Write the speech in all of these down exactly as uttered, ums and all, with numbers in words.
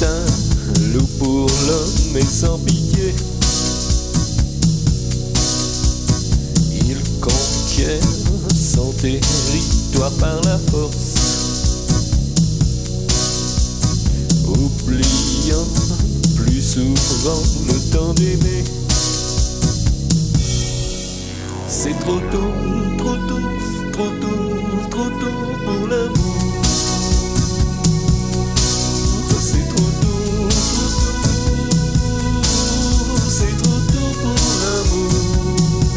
un loup pour l'homme et sans pitié. Il conquiert son territoire par la force, oubliant plus souvent le temps d'aimer. C'est trop tôt, trop tôt, trop tôt, trop tôt pour l'amour. C'est trop tôt, trop tôt, c'est trop tôt pour l'amour.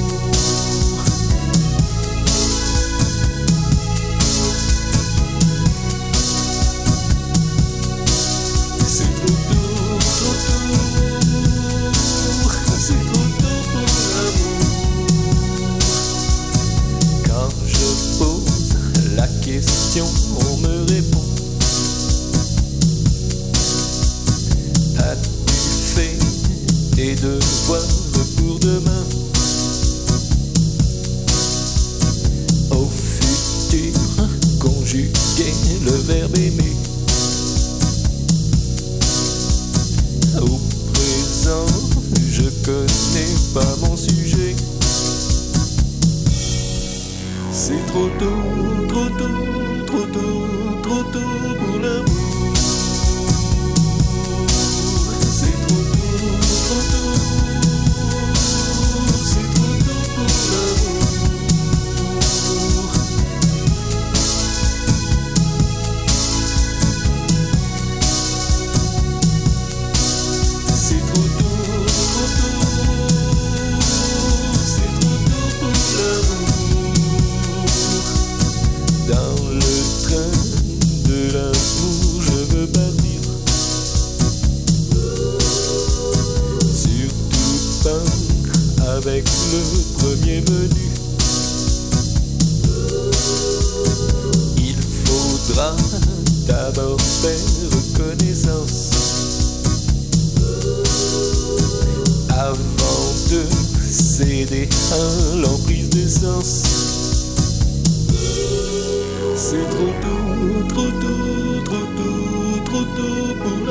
C'est trop tôt, trop tôt, c'est trop tôt pour l'amour. Quand je pose la question, on me répond: as-tu fait tes devoirs pour demain? Au futur, conjuguer le verbe aimer. Au présent, je connais pas mon sujet. C'est trop tôt, trop tôt, trop tôt, trop tôt pour l'amour. C'est trop tôt, trop tôt, c'est trop tôt pour l'amour. C'est trop tôt, trop tôt, c'est trop tôt pour l'amour. Dans le train de l'amour, je veux partir. Surtout pas avec le premier venu. Il faudra d'abord faire connaissance avant de céder à l'emprise des sens. C'est trop tôt, trop tôt, trop tôt, trop tôt pour